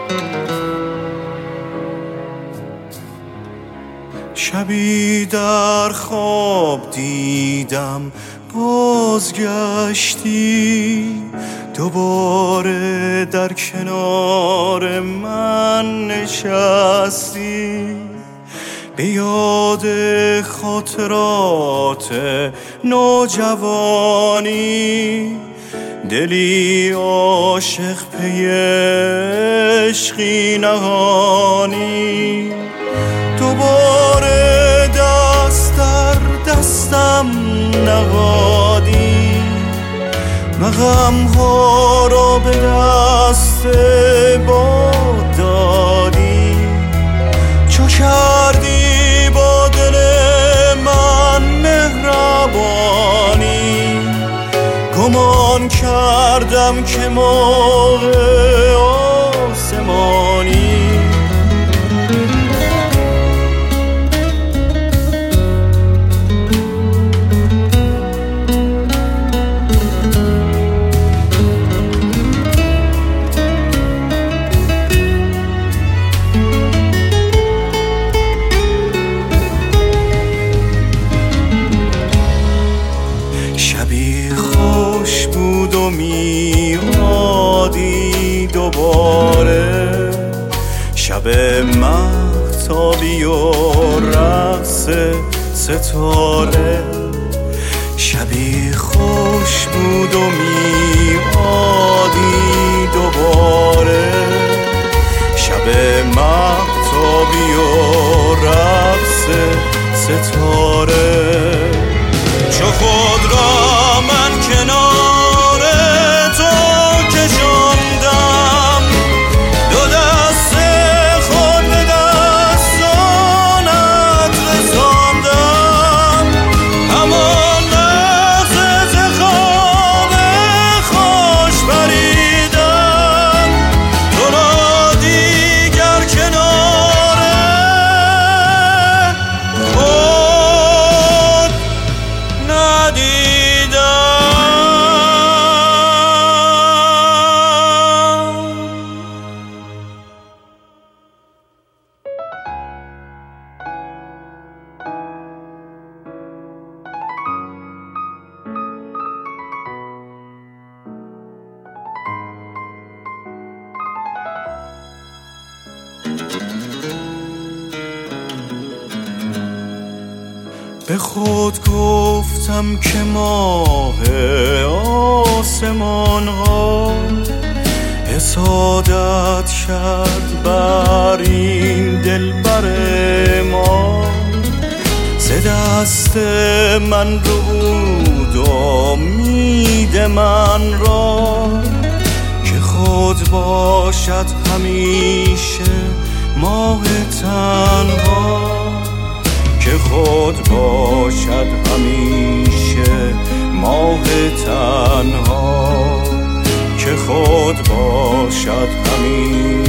شبی در خواب دیدم بازگشتی، دوباره در کنار من نشستی، به یاد خاطرات نوجوانی، دلی عاشق پی عشقی نهانی. دوباره دست در دستم نهادی، غم‌ها را به دست باد دادی، چو کردی با دل من مهربانی، گمان کردم که موقع آسمانی. شبی خوش بود و میادی دوباره، شب مهتابی و رقص ستاره. شبی خوش بود و میادی دوباره، شب مهتابی و رقص ستاره. چو خود را من کنار تو کشاندم، دو دست خود به دستانت رساندم، همان لحظه ز خواب خوش پریدم، تو را دیگر کنار خود ندیدم. به خود گفتم که ماه آسمان ها حسادت کرد بر این دلبر ما، ز دست من ربود امید من را، که خود باشد همیشه ماه تنها، که خود باشد همیشه ماه تنها، که خود باشد همیشه